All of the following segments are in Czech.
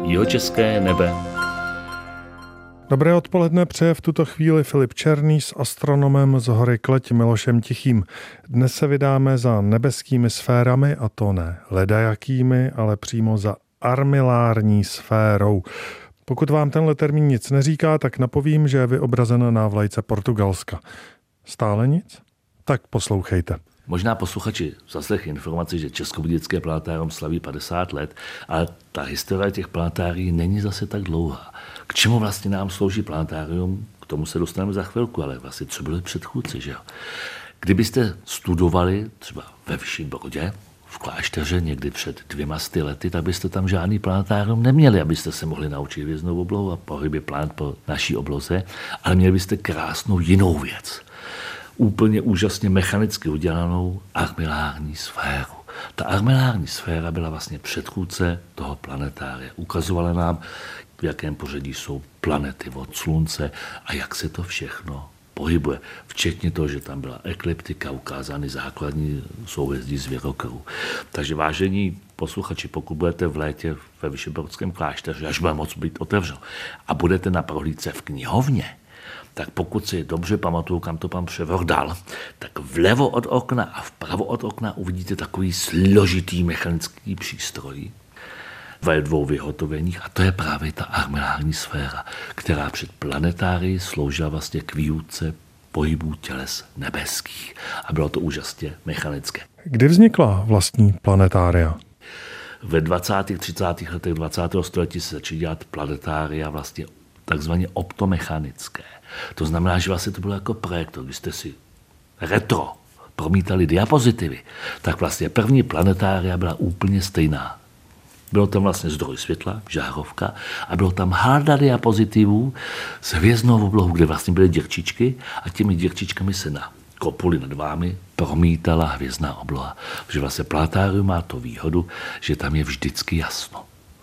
Jihočeské nebe. Dobré odpoledne přeje v tuto chvíli Filip Černý s astronomem z Hory Kleť Milošem Tichým. Dnes se vydáme za nebeskými sférami, a to ne ledajakými, ale přímo za armilární sférou. Pokud vám tenhle termín nic neříká, tak napovím, že je vyobrazen na vlajce Portugalska. Stále nic? Tak poslouchejte. Možná posluchači zaslechli informaci, že Českobudějovické planetárium slaví 50 let, ale ta historie těch planetárií není zase tak dlouhá. K čemu vlastně nám slouží planetárium? K tomu se dostaneme za chvilku, ale vlastně co byli předchůdci, že jo? Kdybyste studovali třeba ve Vyšším Brodě, v klášteře někdy před 200 lety, tak byste tam žádný planetárium neměli, abyste se mohli naučit hvězdnou oblohu a pohyby planet po naší obloze, ale měli byste krásnou jinou věc. Úplně úžasně mechanicky udělanou armilární sféru. Ta armilární sféra byla vlastně předchůdce toho planetária. Ukazovala nám, v jakém pořadí jsou planety od Slunce a jak se to všechno pohybuje. Včetně toho, že tam byla ekliptika, ukázány základní souhvězdí zvěrokrů. Takže vážení posluchači, pokud budete v létě ve Vyšehradském klášteře, až bude moc být otevřeno, a budete na prohlídce v knihovně, tak pokud si dobře pamatuju, kam to pan Převor dal, tak vlevo od okna a vpravo od okna uvidíte takový složitý mechanický přístroj ve dvou vyhotoveních, a to je právě ta armilární sféra, která před planetárii sloužila vlastně k výuce pohybů těles nebeských. A bylo to úžasně mechanické. Kdy vznikla vlastní planetária? Ve 20. 30. letech 20. století se začaly dělat planetária vlastně takzvaně optomechanické. To znamená, že vlastně to bylo jako projektor, když jste si retro promítali diapozitivy, tak vlastně první planetária byla úplně stejná. Bylo tam vlastně zdroj světla, žárovka, a bylo tam halda diapozitivů s hvězdnou oblohou, kde vlastně byly děrčičky, a těmi děrčičkami se na kopuli nad vámi promítala hvězdná obloha. Protože vlastně planetárium má to výhodu, že tam je vždycky jasno.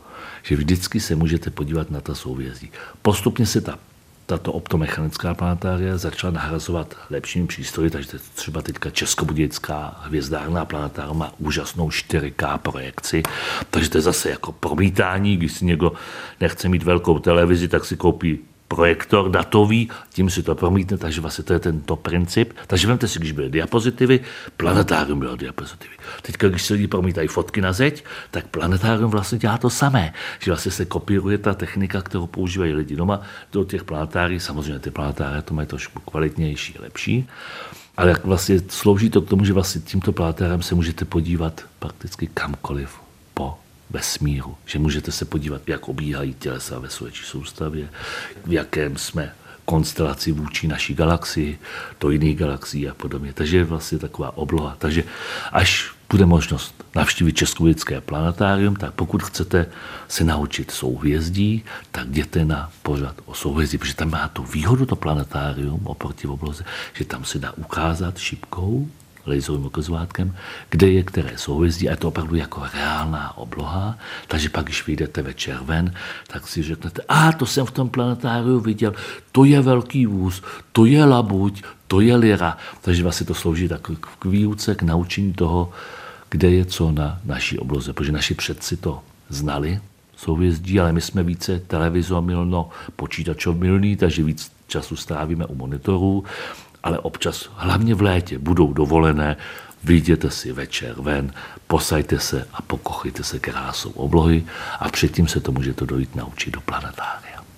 Že vždycky se můžete podívat na ta souhvězdí. Postupně se tato optomechanická planetária začala nahrazovat lepšími přístroji, takže třeba teďka Českobudějovická hvězdárná planetárium má úžasnou 4K projekci, takže to je zase jako promítání, když si někdo nechce mít velkou televizi, tak si koupí projektor datový, tím si to promítne, takže vlastně to je tento princip. Takže vemte si, když byly diapozitivy, planetárium bylo diapozitivy. Teďka, když se lidi promítají fotky na zeď, tak planetárium vlastně dělá to samé, že vlastně se kopíruje ta technika, kterou používají lidi doma do těch planetárií. Samozřejmě ty planetárie to mají trošku kvalitnější, lepší, ale jak vlastně slouží to k tomu, že vlastně tímto planetáriem se můžete podívat prakticky kamkoliv po vesmíru, že můžete se podívat, jak obíhají tělesa ve Slunečí soustavě, v jakém jsme konstelaci vůči naší galaxii, do jiných galaxií a podobně. Takže je vlastně taková obloha. Takže až bude možnost navštívit Českobudějovické planetárium, tak pokud chcete se naučit souhvězdí, tak jděte na pořad o souhvězdí, protože tam má tu výhodu to planetárium oproti obloze, že tam se dá ukázat šipkou, laserovým ukazovátkem, kde je které souhvězdí, a je to opravdu jako reálná obloha, takže pak, když vyjdete večer ven, tak si řeknete, to jsem v tom planetáriu viděl, to je velký vůz, to je labuť, to je lyra, takže vlastně to slouží tak k výuce, k naučení toho, kde je co na naší obloze, protože naši předci to znali, souhvězdí, ale my jsme více televizomilno, počítačomilní, takže víc času strávíme u monitorů, ale občas, hlavně v létě, budou dovolené, vyjděte si večer ven, posaďte se a pokochejte se krásou oblohy a předtím se to můžete dojít naučit do planetária.